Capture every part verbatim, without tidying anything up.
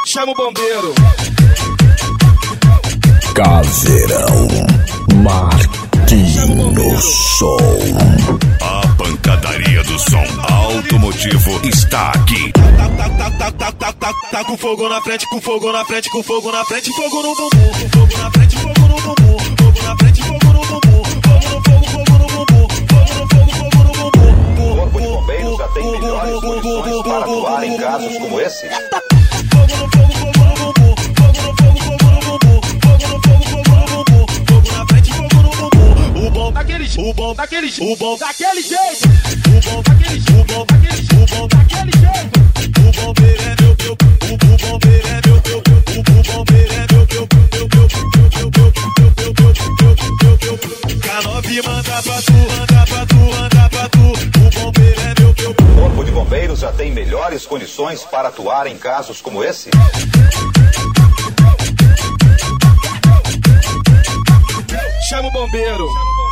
Chama o bombeiro. Caveirão Marquinhos Som. A pancadaria do som automotivo está aqui. Tá, tá, tá, tá, tá, tá, tá, tá com fogo na frente, com fogo na frente, com fogo na frente, fogo no bumbum, com fogo na frente, fogo no bumbum, fogo na frente, fogo no bumbum, fogo no fogo, fogo no bumbum, fogo no fogo, fogo no bumbum. O Corpo de Bombeiros já tem melhores condições para atuar em casos como esse. Fogo no fogo, fogo no bumbum, fogo no fogo, fogo no bumbum, fogo no fogo, fogo no bumbum, fogo na frente, fogo no bumbum. O bom daquele, o bom daquele, o bom daquele jeito, o bom daquele, o bom daquele, o bom daquele jeito. O bombeiro é meu, meu, o bombeiro é meu, meu, o bombeiro é meu, meu, meu, meu, meu, meu, meu, meu, K nove manda pra tu, manda pra tu, manda pra tu. O bombeiro é meu, meu. O Corpo de Bombeiros já tem melhores condições para atuar em casos como esse. Chama o bombeiro.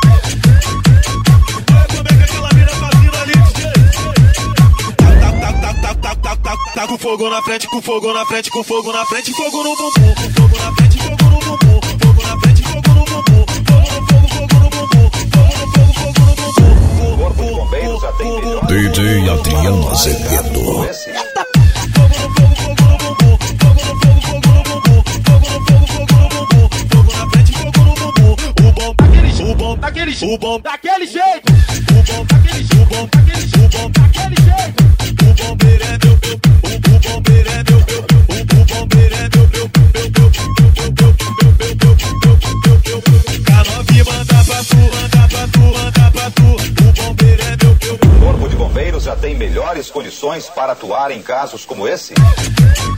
Tá com fogo na frente, com fogo na frente, com fogo na frente, fogo no bumbum, com fogo na frente, fogo no bumbum, fogo na frente, fogo no bumbum, fogo no fogo, fogo no bumbum, fogo no fogo, fogo no bumbum. O Corpo de Bombeiros já tem melhores D J Adriano Azevedo. como esse. Fogo no fogo, fogo no bumbum, fogo no fogo, fogo no bumbum, fogo no fogo, fogo no bumbum, fogo na frente, fogo no bumbum. O bom daquele, o bom daquele, o bom daquele jeito, o bom daquele, o bom daquele, o bom daquele jeito. O bombeiro é meu, meu, o bombeiro é meu, meu, o bombeiro é meu, meu, meu, meu, meu, K nove manda pra tu, manda pra tu, manda pra tu. O bombeiro é meu, meu. O Corpo de Bombeiros já tem melhores condições para atuar em casos como esse.